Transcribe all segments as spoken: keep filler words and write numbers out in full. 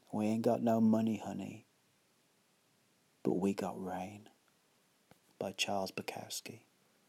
We ain't got no money, honey, but we got rain. By Charles Bukowski.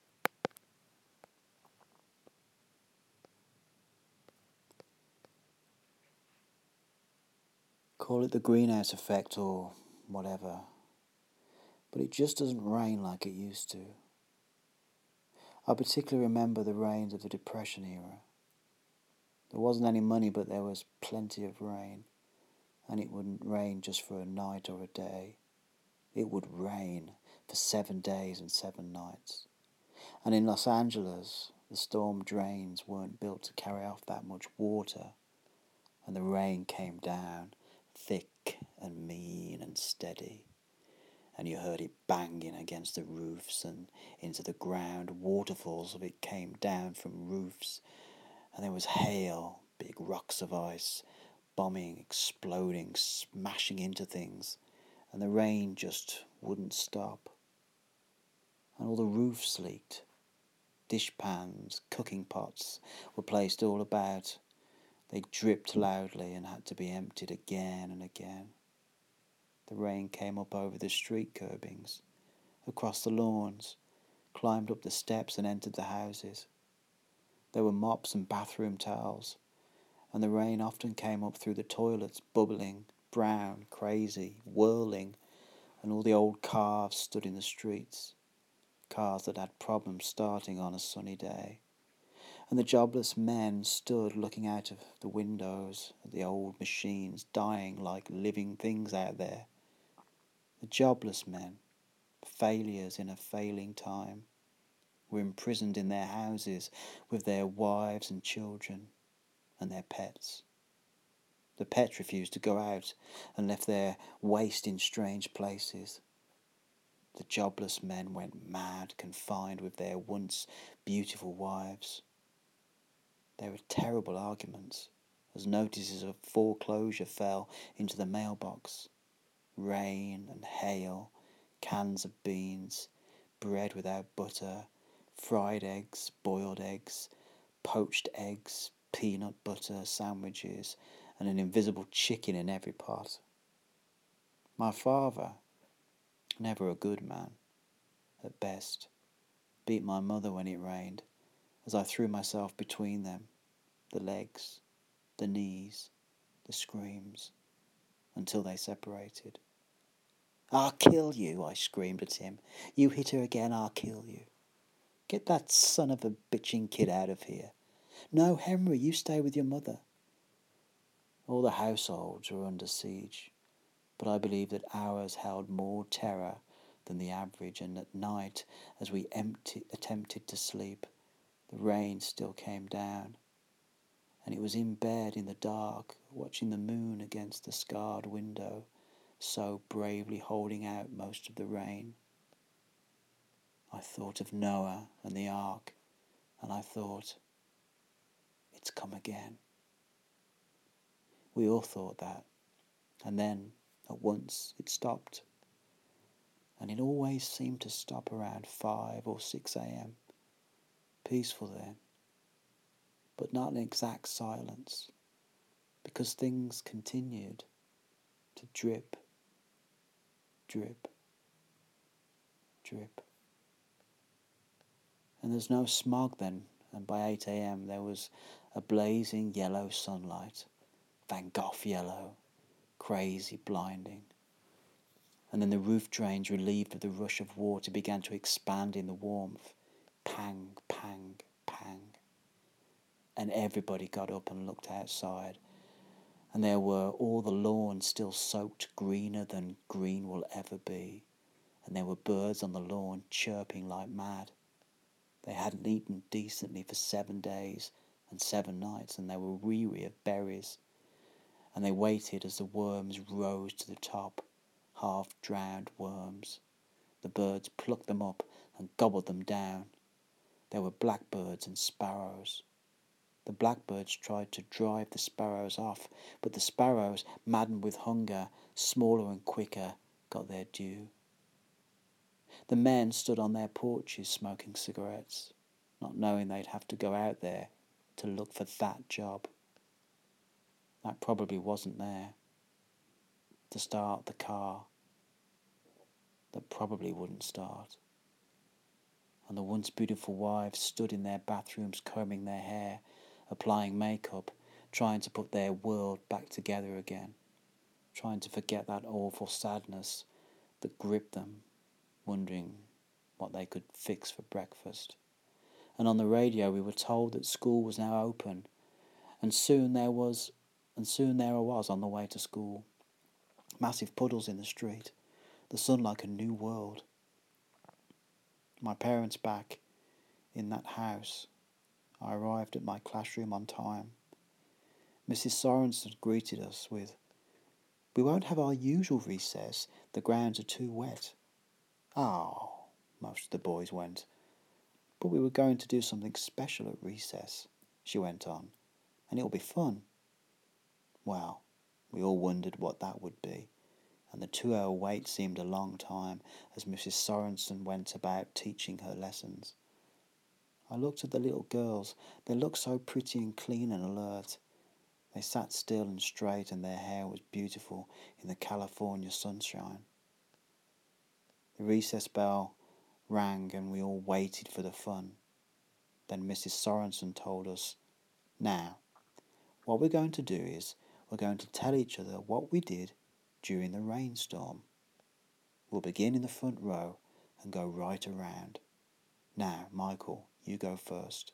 Call it the greenhouse effect or whatever, but it just doesn't rain like it used to. I particularly remember the rains of the Depression era. There wasn't any money, but there was plenty of rain, and it wouldn't rain just for a night or a day. It would rain for seven days and seven nights. And in Los Angeles, the storm drains weren't built to carry off that much water, and the rain came down thick and mean and steady, and you heard it banging against the roofs and into the ground. Waterfalls of it came down from roofs, and there was hail, big rocks of ice, bombing, exploding, smashing into things, and the rain just wouldn't stop. And all the roofs leaked. Dishpans, cooking pots were placed all about. They dripped loudly and had to be emptied again and again. The rain came up over the street curbings, across the lawns, climbed up the steps and entered the houses. There were mops and bathroom towels, and the rain often came up through the toilets, bubbling, brown, crazy, whirling, and all the old cars stood in the streets, cars that had problems starting on a sunny day. And the jobless men stood looking out of the windows at the old machines dying like living things out there. The jobless men, failures in a failing time, were imprisoned in their houses with their wives and children and their pets. The pets refused to go out and left their waste in strange places. The jobless men went mad, confined with their once beautiful wives. There were terrible arguments as notices of foreclosure fell into the mailbox. Rain and hail, cans of beans, bread without butter, fried eggs, boiled eggs, poached eggs, peanut butter sandwiches, and an invisible chicken in every pot. My father, never a good man, at best, beat my mother when it rained, as I threw myself between them, the legs, the knees, the screams, until they separated. "I'll kill you," I screamed at him. "You hit her again, I'll kill you. Get that son of a bitching kid out of here. No, Henry, you stay with your mother." All the households were under siege, but I believe that ours held more terror than the average, and at night, as we empty, attempted to sleep, the rain still came down, and it was in bed in the dark, watching the moon against the scarred window, so bravely holding out most of the rain. I thought of Noah and the ark, and I thought, it's come again. We all thought that, and then, at once, it stopped. And it always seemed to stop around five or six a.m. Peaceful then, but not an exact silence, because things continued to drip, drip, drip. And there's no smog then, and by eight a.m. there was a blazing yellow sunlight, Van Gogh yellow, crazy, blinding. And then the roof drains, relieved of the rush of water, began to expand in the warmth. Pang, pang, pang. And everybody got up and looked outside, and there were all the lawns still soaked greener than green will ever be, and there were birds on the lawn chirping like mad. They hadn't eaten decently for seven days and seven nights, and they were weary of berries, and they waited as the worms rose to the top, half-drowned worms. The birds plucked them up and gobbled them down. There were blackbirds and sparrows. The blackbirds tried to drive the sparrows off, but the sparrows, maddened with hunger, smaller and quicker, got their due. The men stood on their porches smoking cigarettes, not knowing they'd have to go out there to look for that job. That probably wasn't there. to start the car that probably wouldn't start. And the once beautiful wives stood in their bathrooms combing their hair, applying makeup, trying to put their world back together again, trying to forget that awful sadness that gripped them, wondering what they could fix for breakfast. And on the radio we were told that school was now open, and soon there was, and soon there I was on the way to school. Massive puddles in the street, the sun like a new world. My parents back in that house. I arrived at my classroom on time. Missus Sorensen greeted us with, "We won't have our usual recess, the grounds are too wet." "Oh," most of the boys went. "But we were going to do something special at recess," she went on, "and it'll be fun." Well, we all wondered what that would be, and the two-hour wait seemed a long time as Missus Sorensen went about teaching her lessons. I looked at the little girls. They looked so pretty and clean and alert. They sat still and straight, and their hair was beautiful in the California sunshine. The recess bell rang and we all waited for the fun. Then Missus Sorensen told us, "Now, what we're going to do is we're going to tell each other what we did during the rainstorm. We'll begin in the front row and go right around. Now, Michael, you go first."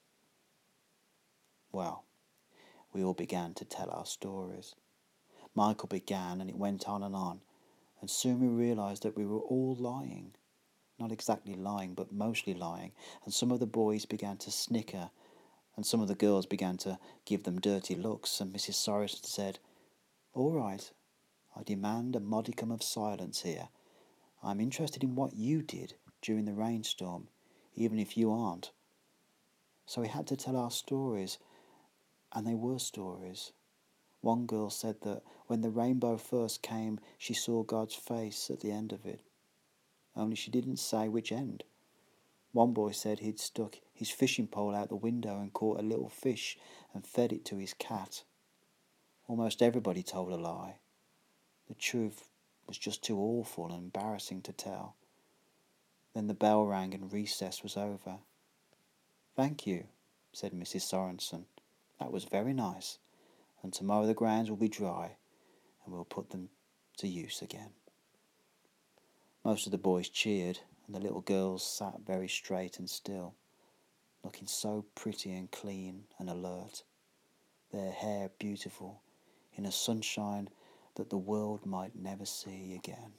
Well, we all began to tell our stories. Michael began, and it went on and on, and soon we realised that we were all lying. Not exactly lying, but mostly lying, and some of the boys began to snicker, and some of the girls began to give them dirty looks, and Missus Sorensen said, "All right, I demand a modicum of silence here. I'm interested in what you did during the rainstorm, even if you aren't." So we had to tell our stories, and they were stories. One girl said that when the rainbow first came, she saw God's face at the end of it, only she didn't say which end. One boy said he'd stuck his fishing pole out the window and caught a little fish and fed it to his cat. Almost everybody told a lie. The truth was just too awful and embarrassing to tell. Then the bell rang and recess was over. "Thank you," said Missus Sorensen. "That was very nice, and tomorrow the grounds will be dry and we'll put them to use again." Most of the boys cheered, and the little girls sat very straight and still, looking so pretty and clean and alert, their hair beautiful in a sunshine that the world might never see again.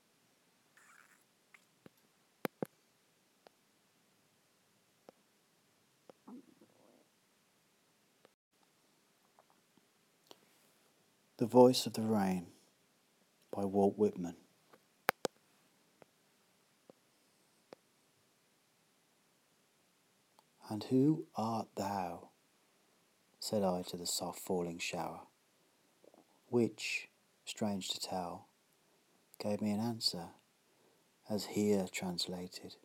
The Voice of the Rain by Walt Whitman. "And who art thou?" said I to the soft falling shower, which, strange to tell, gave me an answer, as here translated.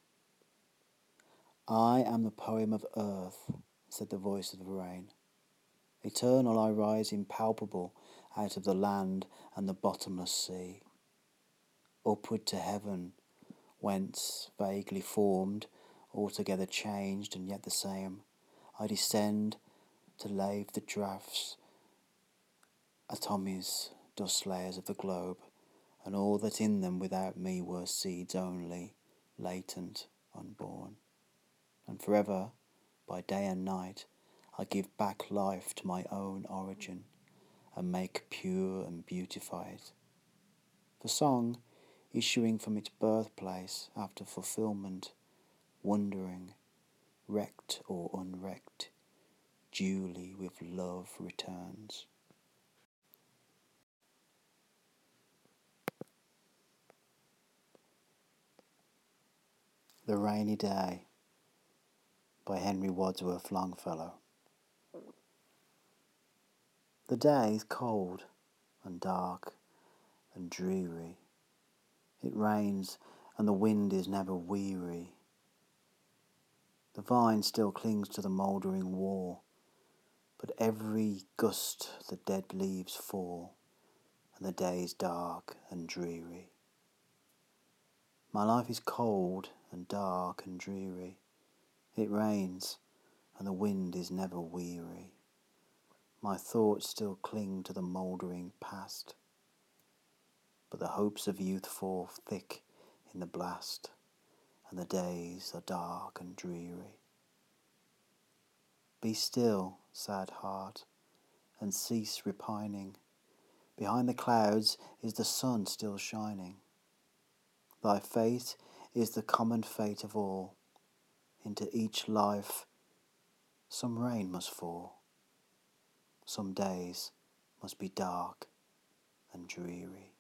"I am the poem of earth," said the voice of the rain. "Eternal I rise impalpable out of the land and the bottomless sea. Upward to heaven, whence, vaguely formed, altogether changed and yet the same, I descend to lave the draughts, atomies, dust layers of the globe, and all that in them without me were seeds only, latent, unborn. And forever, by day and night, I give back life to my own origin, and make pure and beautify it. For song, issuing from its birthplace after fulfillment, wondering, wrecked or unwrecked, duly with love returns." The Rainy Day by Henry Wadsworth Longfellow. The day is cold and dark and dreary. It rains and the wind is never weary. The vine still clings to the mouldering wall, but every gust the dead leaves fall, and the days dark and dreary. My life is cold and dark and dreary. It rains, and the wind is never weary. My thoughts still cling to the mouldering past, but the hopes of youth fall thick in the blast, and the days are dark and dreary. Be still, sad heart, and cease repining. Behind the clouds is the sun still shining. Thy fate is the common fate of all. Into each life some rain must fall. Some days must be dark and dreary.